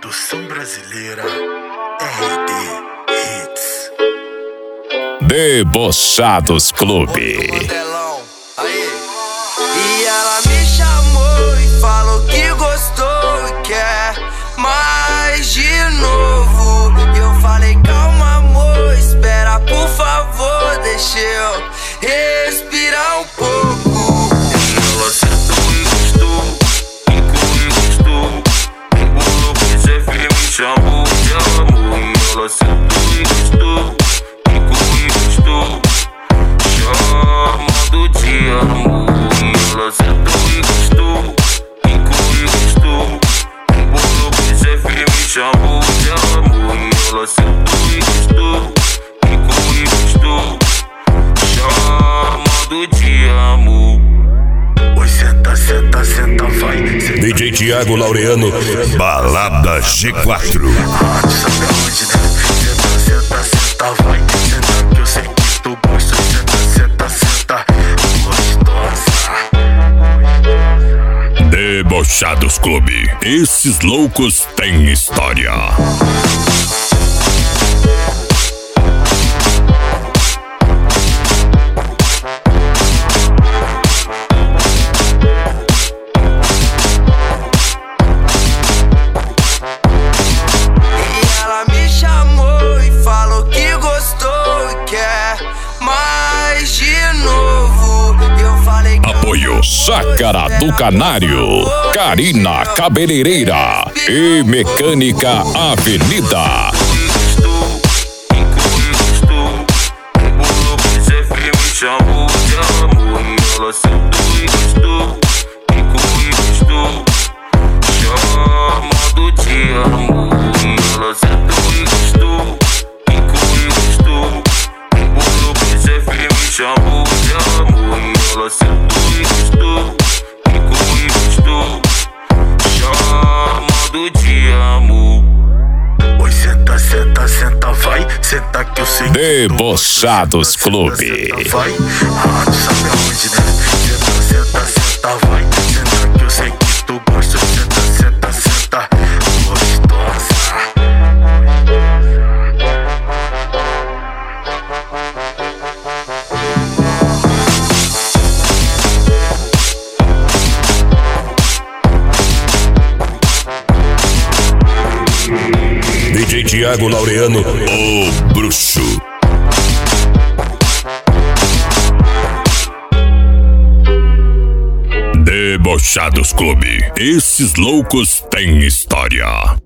Produção brasileira RD Hits. Debochados Clube. E ela me chamou e falou que gostou e quer mais de novo. E eu falei, calma amor, espera por favor, deixa eu respirar um pouco. Ela sentou e gostou, ficou e gostou, embolou pro chefe e me chamou de amor. E ela sentou e gostou, ficou e gostou, chamando de amor. E ela sentou e gostou, ficou e gostou, embolou pro chefe e me chamou de amor. E ela sentou e gostou, ficou e gostou, chamando de amor. Oi, senta, senta, senta, vai. Senta, DJ Thiago Laureano, Balada G4. sabe aonde, né? Senta, senta, senta, vai. Senta que eu sei que tu gosta. Senta, senta, senta, gostosa. Debochados Clube. Esses loucos têm história. E ela me chamou e falou que gostou e quer mais de novo. E eu falei, Apoio Chácara do Canário, Karina Cabeleireira e Mecânica Avenida. Gostou, ficou e gostou, embolou pro chefe e me chamou de amor. E ela sentou e gostou, ficou e gostou, chamando de amor. E ela sentou e gostou, ficou e gostou, embolou pro chefe e me chamou de amor. E ela sentou e gostou, ficou e gostou, chamando de amor. Oi, senta, senta, senta, vai. Senta que eu sei que Debochados Clube. vai. Sabe aonde, né? Senta, senta, senta, vai. Senta que eu sei que tu gosta. Senta, senta, senta, gostosa. DJ Thiago Laureano, o bruxo. Debochados Clube. Esses loucos têm história.